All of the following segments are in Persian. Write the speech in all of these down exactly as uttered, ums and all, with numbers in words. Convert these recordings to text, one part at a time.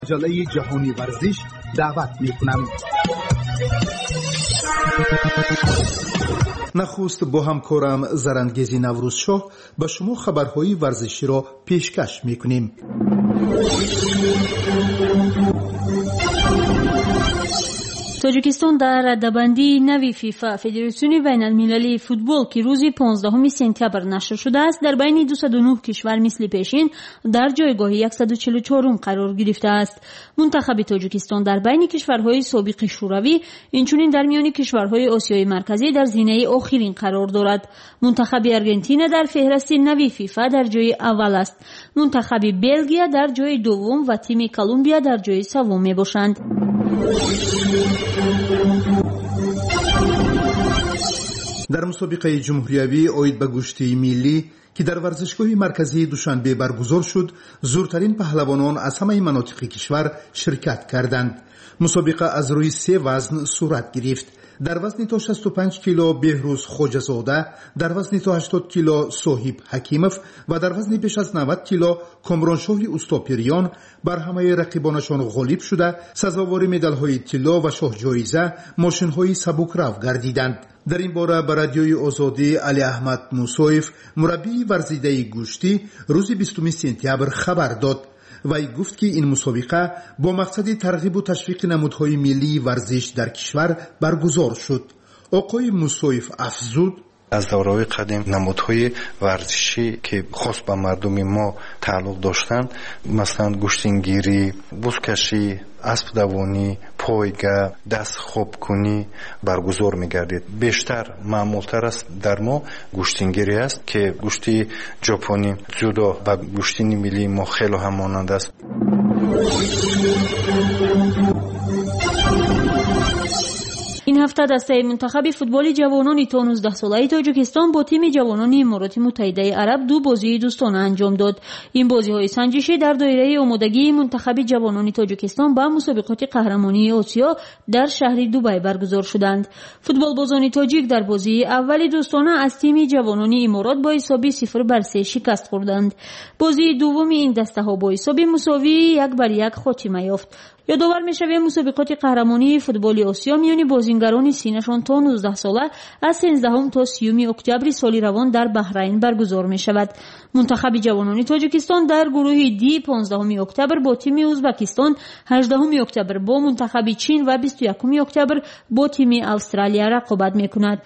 مجله جهانی ورزش دعوت میکنم. نخست با همکارم زرندگیزی نوروزشاه به شما خبرهای ورزشی را پیشکش میکنیم. تاجیکستان در رده‌بندی نوی فیفا فدراسیون بین المللی فوتبال که روز پانزدهم سپتامبر نشر شده است در بین دویست و نه کشور مثل پیشین در جایگاه صد و چهل و چهار قرار گرفته است. منتخب تاجیکستان در بین کشورهای سابق شوروی اینچنین در میان کشورهای آسیای مرکزی در زینه آخرین قرار دارد. منتخب آرژانتین در فهرست نوی فیفا در جای اول است. منتخب بلژیک در جای دوم و تیم کلمبیا در جای سوم میباشند. در مسابقه جمهوریوی اوید به گشتی ملی که در ورزشگاه مرکزی دوشنبه برگزار شد، زورترین پهلوانان از همه مناطق کشور شرکت کردند. مسابقه از روی سه وزن صورت گرفت. در وزن تا شصت و پنج کیلو بهروز خوجزاده، در وزن تا هشتاد کیلو صاحب حکیمов و در وزن بیش از نود کیلو کامرانشاه اوستاپریان بر همه رقیبانشان غالب شده سزاوار مدال‌های طلا و شاه جایزه ماشین‌های سبکرو گردیدند. در این باره به رادیوی آزادی علی احمد موسویف مربی ورزیده گوشتی روز بیستم سپتامبر خبر داد. وی گفت که این مسابقه با مقصد ترغیب و تشویق نمودهای ملی ورزش در کشور برگزار شد. آقای موسویف افزود: از دوره‌های قدیم نمودهای ورزشی که خاص به مردم ما تعلق داشتند، مثلا گشتنگیری، بزکشی، اسب دوانی، پایگاه، دست خوب کنی برگزار می‌گردید. بیشتر معمول‌تر است در ما گشتنگیری است که گشتی ژاپنی، جودو و گشتی ملی ما خیلی همانند است. این هفته دسته منتخب فوتبال جوانان تا نوزده ساله تاجیکستان با تیم جوانان امارات متحده عرب دو بازی دوستانه انجام داد. این بازی‌های سنجشی در دایره آمادگی منتخب جوانان تاجیکستان با مسابقات قهرمانی آسیا در شهر دبی برگزار شدند. فوتبالبازان تاجیک در بازی اول دوستانه از تیم جوانان امارات با حساب صفر بر سه شکست خوردند. بازی دوم این دسته‌ها با حساب مساوی یک بر یک خاتمه یافت. یادآور می‌شویم مسابقات قهرمانی فوتبال آسیا میان بازیگران سینشان تا نوزده ساله از سیزدهم تا سیوم اکتبر سال روان در بحرین برگزار می‌شود. منتخب جوانان تاجیکستان در گروه دی پانزدهم اکتبر با تیم ازبکستان، هجدهم اکتبر با منتخب چین و بیست و یکم اکتبر با تیم استرالیا رقابت می‌کند.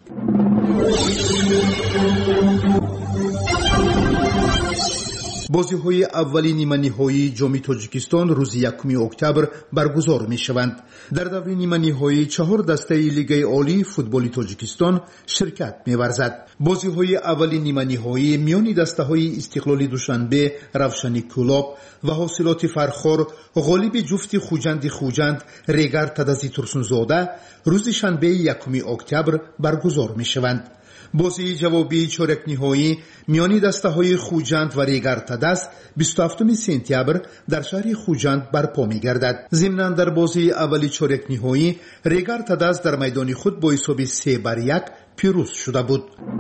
بازی‌های اولی نیمه نهایی جام تاجیکستان روز یکم اکتبر برگزار می‌شوند. در دور نیمه نهایی چهار دسته لیگ عالی فوتبال تاجیکستان شرکت می‌ورزد. بازی‌های اولی نیمه نهایی میان دسته‌های استقلالی دوشنبه روشنی کلاب و حاصلات فرخار غالب جفت خوجند خوجند ریگر تدزی ترسونزاده روز شنبه یکم اکتبر برگزار می‌شوند. بازی جوابی چهارک نهایی میانی دسته‌های خوجند و ریگر تدز بیست و هفتم سپتامبر در شهر خوجند برپا می‌گردد. ضمناً در بازی اولی چهارک نهایی ریگر تدز در میدان خود با حساب سه بر یک پیروز شده بود.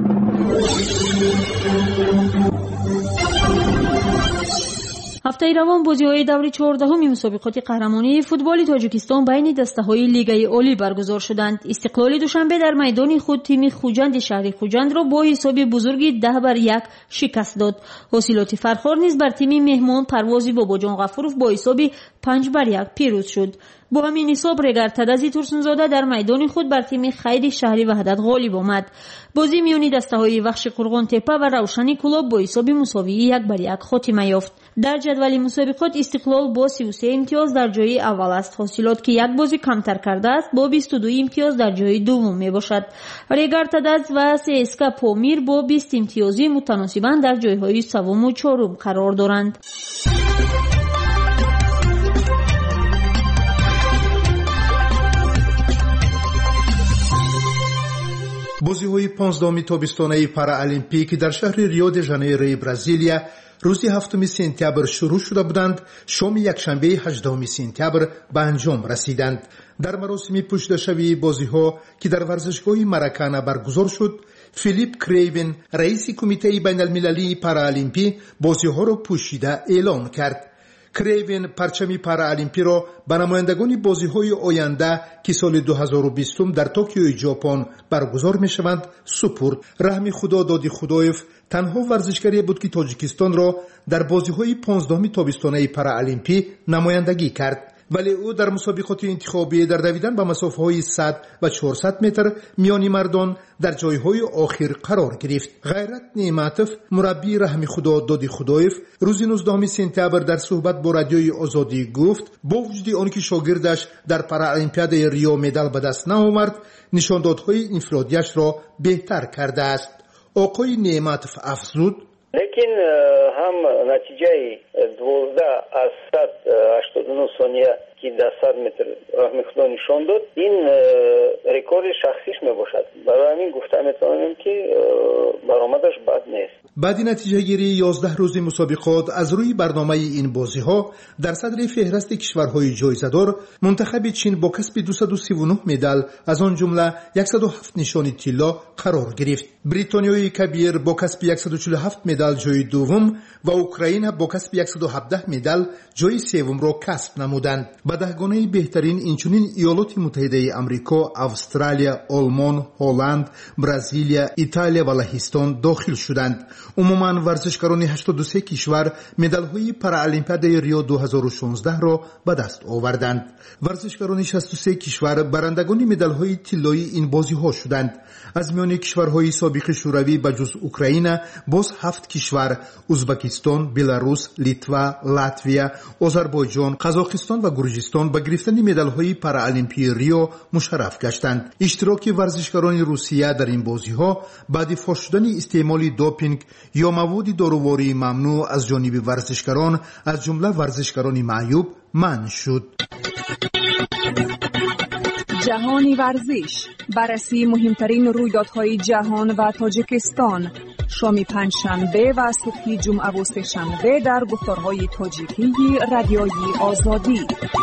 هفته روان بازی‌های دور چهاردهم مسابقات قهرمانی فوتبال تاجیکستان بین دسته‌های لیگ عالی برگزار شدند. استقلال دوشنبه در میدان خود تیم خوجند شهر خوجند را با حساب بزرگی ده بر یک شکست داد. حاصلات فرخار نیز بر تیم مهمان پروازی باباجان غفورов با حساب پنج بر یک پیروز شد. با همین حساب ریگر تدزی ترسونزاده در میدان خود بر تیم خیر شهری وحدت غالب آمد. بازی میانی دسته‌های وحش قرغان تپه و روشنی کلاب با حساب مساوی یک بر یک خاتمه یافت. در جدول مسابقات استقلال با سی و سه امتیاز در جای اول است. حاصلات که یک بازی کمتر کرده است با بیست و دو امتیاز در جای دوم میباشد. ریگر تدز و سی اس کے پامیر با بیست امتیازی متناسباً در جایهای سوم و چهارم قرار دارند. بازی‌های پانزدهم تابستانه پارالمپیک در شهر ریو د ژانیرو برزیلیا روز هفتم سپتامبر شروع شده بودند. شام یکشنبه هجدهم سپتامبر به انجام رسیدند. در مراسم پشتشوی بازی‌ها که در ورزشگاه مراکانا برگزار شد، فیلیپ کریون رئیس کمیته بین المللی پارالمپی بازی‌ها را پوشیده اعلام کرد. کریوین پرچمی پارالیمپی را به نمایندگان بازی‌های آینده که سال دو هزار و بیست در توکیو ژاپن برگزار می‌شوند سپرد. رحمی خدا دادی خدایف تنها ورزشکاری بود که تاجیکستان را در بازی‌های پانزدهم تابستانه پارالیمپی نمایندگی کرد، ولی او در مسابقات انتخابی در دویدن به مسافه‌های صد و چهارصد متر میانی مردان در جایهای آخر قرار گرفت. غیرت نعمتوف مربی رحمی خدا دادی خدایف روز نوزدهم سپتامبر در صحبت با رادیوی آزادی گفت با وجود آنکه شاگردش در پارالیمپیاد ریو مدال به دست نیاورد، نشاندادهای انفرادیش را بهتر کرده است. آقای نعمتوف افزود: لیکن هم نتیجه دوازده از صد و هشتاد و نه ثانیه که در صد متر رحمی خدا نشان داد، این رکورد شخصیش می باشد. برای همین گفته میتونم که برآمدش بد نیست. بعد نتیجه گیری یازده روز مسابقات از روی برنامه این بازی ها در صدر فهرست کشورهای جایزه‌دار منتخب چین با کسب دویست و سی و نه مدال از آن جمله صد و هفت نشان طلا قرار گرفت. بریتانیای کبیر با کسب صد و چهل و هفت مدال جای دوم و اوکراین با کسب صد و هفده مدال جای سوم را کسب نمودند. به دهگانه بهترین اینچنین ایالات متحده آمریکا، استرالیا، آلمان، هلند، برزیلیا، ایتالیا و لهستان داخل شدند. عموما ورزشکاران هشتاد و سه کشور مدال‌های پارالیمپیاد ریو دو هزار و شانزده را به دست آوردند. ورزشکاران شصت و سه کشور برندگان مدال‌های طلایی این بازی‌ها شدند. از میان کشورهای سابق شوروی به جز اوکراین باز هفت کشور ازبکستان، بلاروس، لیتوا، لاتویا، آذربایجان، قزاقستان و گرجستان به گرفتن مدال‌های پارالیمپی ریو مشرف گشتند. اشتراک ورزشکاران روسیه در این بازی‌ها بعد فاش شدن استعمال دوپینگ یا مواد داروواری ممنوع از جانب ورزشکاران از جمله ورزشکاران معیوب منع شد. جهانی ورزش، بررسی مهمترین رویدادهای جهان و تاجیکستان، شام پنجشنبه و صبح جمعه و سه‌شنبه در گفتارهای تاجیکی رادیوی آزادی.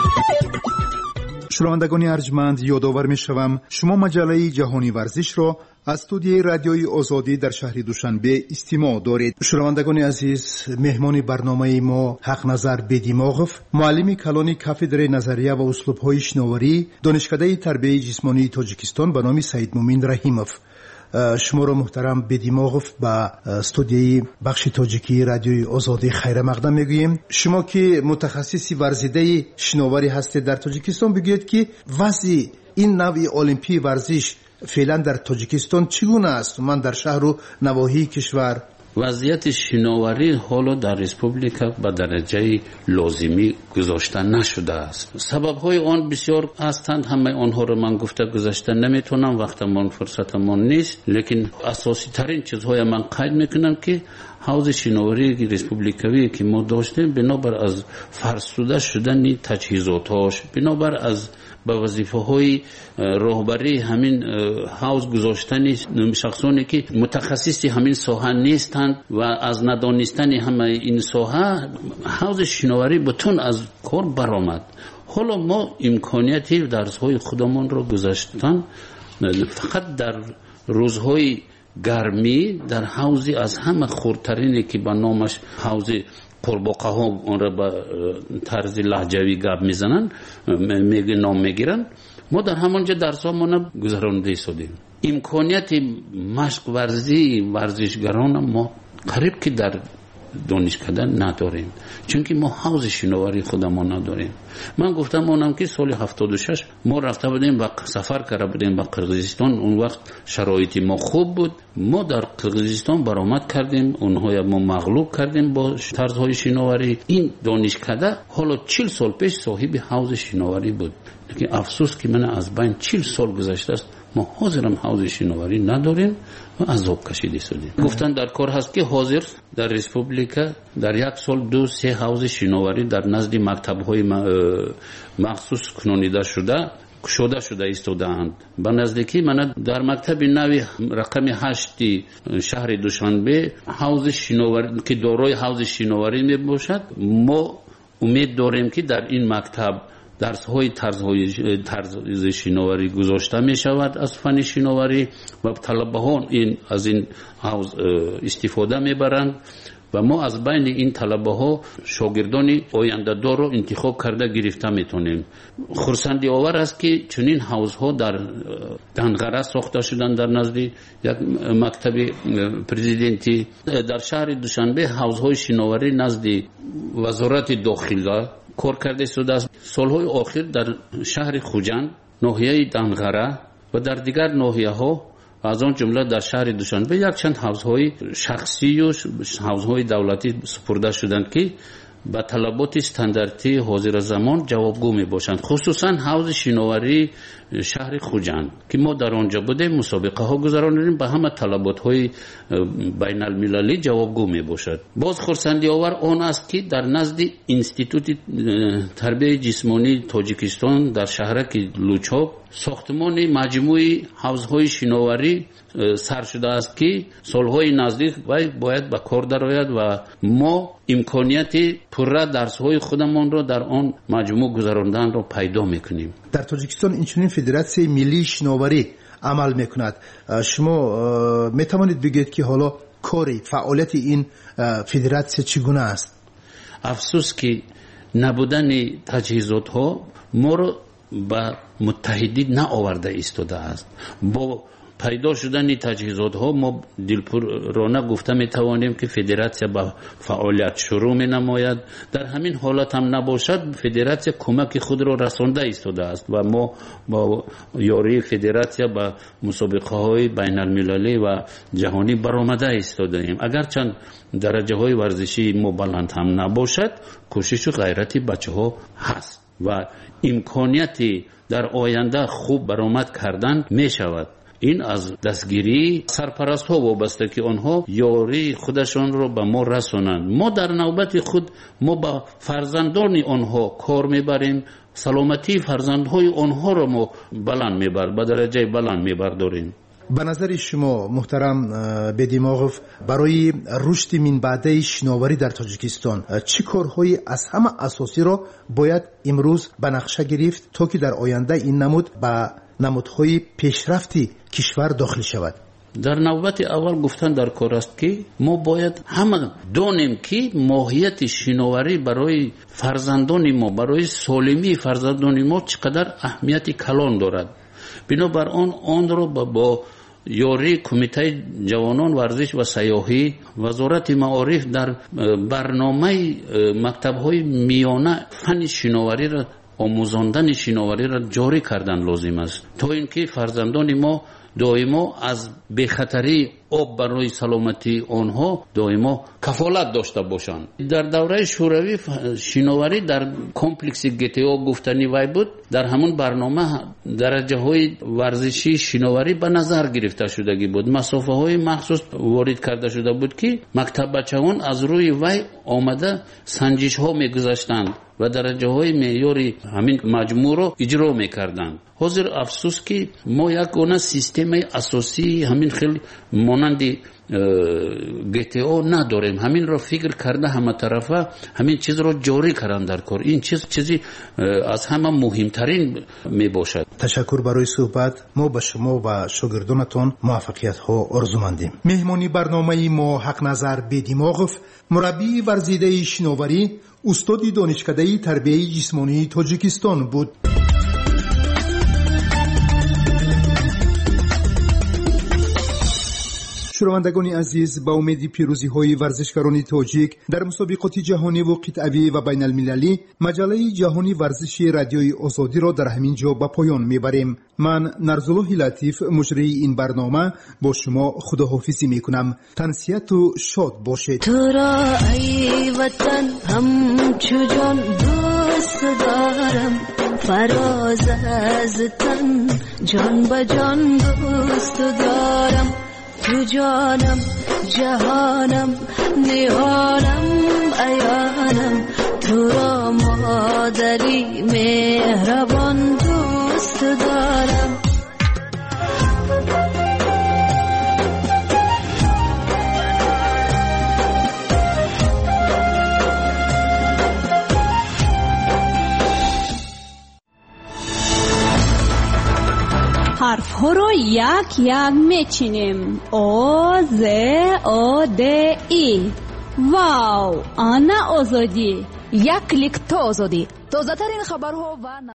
شنوندگان ارجمند، یادآور می‌شوم شما مجله جهانی ورزش را از استودیوی رادیوی آزادی در شهر دوشنبه استماع دارید. شنوندگان عزیز، مهمان برنامه ما حق نظر بدیماغف، معلم کلان کافدره نظریه و اسلوب‌های شناوری، دانشکده تربیت جسمانی تاجیکستان به نام سید مومن رحیموف. شما را محترم بدیماغف به استودیوی بخش تاجیکی رادیوی آزادی خیر مقدم میگوییم. شما که متخصصی ورزیده شناوری هستید در تاجیکستان، بگویید که وضع این نوع المپی ورزش فعلا در تاجیکستان چگونه است؟ من در شهر و نواحی کشور وضعیت شناوری حالا در ریسپوبلیکا به درجه لازمی گذاشته نشده است. سبب‌های آن بسیار هستند، همه آنها را من گفته گذاشته نمیتونم، وقتمان فرصتمان نیست، لیکن اساسی ترین چیزهای من قید میکنم که حوزه شناوری ریسپوبلیکوی که ما داشتیم بنابر از فرسوده شدن تجهیزاتش، بنابر از به وظیفه های راهبری همین حوض گذاشتن شخصانی که متخصصی همین ساحه نیستند و از ندانستن همه این ساحه حوض شناوری بتون از کار برآمد. حالا ما امکانیتی درس‌های خودمان را گذاشتن فقط در روزهای گرمی در حوضی از همه خردترینی که به نامش حوض قرباقه ها اون را به طرز لهجوی گپ میزنن، میگه نام میگیرن، ما در همانجا درس ها ما گذرانده شدیم. امکانیت مشق ورزی ورزشگران ما قریب که در دانشکده نداریم، چون که ما حوض شناوری خودمان نداریم. من گفتم اونم که سال هفتاد و شش ما رفته بودیم و سفر کرده بودیم به قرقیزستان. اون وقت شرایط ما خوب بود، ما در قرقیزستان برآمد کردیم، اونها ما مغلوب کردیم با طرزهای شناوری. این دانشکده حالا چهل سال پیش صاحب حوض شناوری بود، لیکن افسوس که من از بین چهل سال گذشته است ما حاضرم حوض شناوری نداریم و عذاب کشیده شدیم. گفتن در کار هست که حاضر در ریسپوبلیکا در یک سال دو سه حوض شناوری در نزد مکتب‌های مخصوص کنونیده شده شده شده ایستادند. به نزدیکی من در مکتب نوی رقم هشت شهر دوشنبه حوض شناوری که دارای حوض شناوری می باشد، ما امید داریم که در این مکتب درس های طرز شناوری گذاشته می شود از فن شناوری و طلبه ها این از این حوض استفاده می برند و ما از بین این طلبه ها شاگردان آینده دار رو انتخاب کرده گرفته میتونیم. خرسندی آور است که چنین حوزها در دنغره ساخته شدن در نزد یک مکتب پرزیدنتی. در شهر دوشنبه حوزهای شناوری نزد وزارت داخله کار کرده شده است. سالهای آخر در شهر خوجند، ناحیه دنغره و در دیگر ناحیه ها از آن جمله در شهر دوشنبه یک چند حوزهای شخصی و حوزهای دولتی سپرده شدند که به طلبات استانداردی حاضر زمان جوابگو می باشند. خصوصا حوض شناوری شهر خوجند که ما در آنجا بوده مسابقه ها گذراندیم، به همه طلبات های بین المللی جوابگو می باشد. باز خرسندی آور آن است که در نزد انستیتوت تربیت جسمانی تاجیکستان در شهرک لوچاب ساختمان مجموعی حوضهای شناوری سر شده است که سالهای نزدیک باید به کار درآید و ما امکانیت پوره درس‌های خودمان را در آن مجموع گذراندن را پیدا می‌کنیم. در تاجیکستان اینچنین فدراسیون ملی شناوری عمل می‌کند. شما می‌توانید بگید که حالا کاری فعالیت این فدراسیون چگونه است؟ افسوس که نبودن تجهیزات‌ها ما را به متحدی نآورده ایستاده است. با پیدا شدن تجهیزات ها ما دلپرانه گفته می توانیم که فدراسیون با فعالیت شروع می نماید. در همین حالت هم نباشد فدراسیون کمک خود را رسانده ایستاده است و ما با یاری فدراسیون با مسابقه های بین المللی و جهانی برآمده ایستاده ایم. اگرچند درجه های ورزشی ما بلند هم نباشد، کوشش و غیرت بچه ها هست و امکانیتی در آینده خوب برآمد کردن می شود. این از دستگیری سرپرست ها وابسته که آنها یاری خودشان را به ما رسانند. ما در نوبت خود ما با فرزندان آنها کار میبریم، سلامتی فرزندهای آنها را ما بلند میبر به درجه بلند میبرداریم. به نظر شما محترم بدیماغوف، برای رشد من بعده شناوری در تاجیکستان چه کارهای از همه اساسی را باید امروز به نقشه گرفت تا که در آینده این نمود به نمودهای پیشرفتی کشور داخل شود؟ در نوبت اول گفتن در کار است که ما باید همه دانیم که ماهیت شناوری برای فرزندان ما، برای سالمی فرزندان ما چقدر اهمیت کلان دارد. بنابر آن آن را با یاری کمیته جوانان ورزش و سیاحی وزارت معارف در برنامه مکتب‌های میانه فن شناوری را آموزاندن شناوری را جاری کردن لازم است تا اینکه فرزندان ما دائما از بخطری آب برای سلامتی آنها دائما کفالت داشته باشند. در دوره شوروی شناوری در کمپلکس گتیو گفتنی وای بود. در همون برنامه درجه های ورزشی شناوری به نظر گرفته شدگی بود. مسافه های مخصوص وارد کرده شده بود که مکتب بچه‌هان از روی وای آمده سنجش ها میگذاشتند و درجه های معیاری همین مجموع رو اجرا میکردند. حاضر افسوس که ما یک گونه سیستم اساسی همین خیلی مانند گتیو نداریم. همین رو فکر کرده همه طرفه همین چیز رو جاری کردن در کار. این چیز چیزی از همه مهمترین می باشد. تشکر برای صحبت. ما به شما و شاگردانتان موفقیت ها آرزومندیم. مهمانی برنامه ما حق نظر بدیماغوف، مربی ورزیده شناوری، استاد دانشکده تربیت جسمانی تاجیکستان بود. شنوندگان عزیز، با امید پیروزی های ورزشکاران تاجیک در مسابقات جهانی و قطعی و بین المللی، مجله جهانی ورزش رادیوی آزادی را در همین جا به پایان میبریم. من نرزالله لطیف مجری این برنامه با شما خداحافظی میکنم. تنسیت و شاد باشید. تو را ای وطن همچو جان دوست دارم، فراز از تن جان به جان دوست دارم. تو جانم جهانم نهانم عیانم، تو را مادری مهربان دوست دارم. حرف ها رو یک یک میچینیم. او ز او د ای вау, ана озодӣ. як клик то озодӣ. тозатарин хабарҳо ва